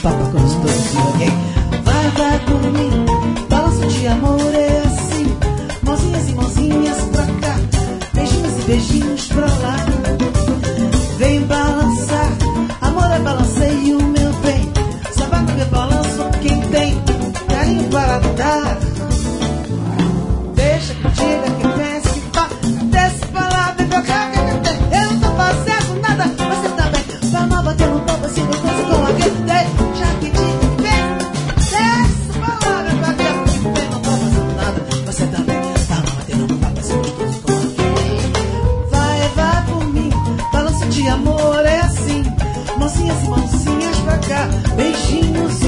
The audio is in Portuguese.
papo gostoso, ok? Vai comigo, balanço de amor é assim. Mãozinhas e mãozinhas pra cá, beijinhos e beijinhos pra lá. Vem balançar, amor é balanceio, meu bem. Sapato que balanço quem tem carinho para dar. Deixa que diga que pense, pá, desce pra lá, vem pra cá. Eu não tô fazendo nada, você tá bem. Vamos bater no papo assim, gostoso com alguém. Deixa que diga que pense, desce pra lá, vem pra cá. Eu não tô fazendo nada, você tá bem. Vamos bater no papo assim, gostoso com alguém. Vai por mim, balanço de amor é assim. Mãozinhas e mãozinhas pra cá, beijinhos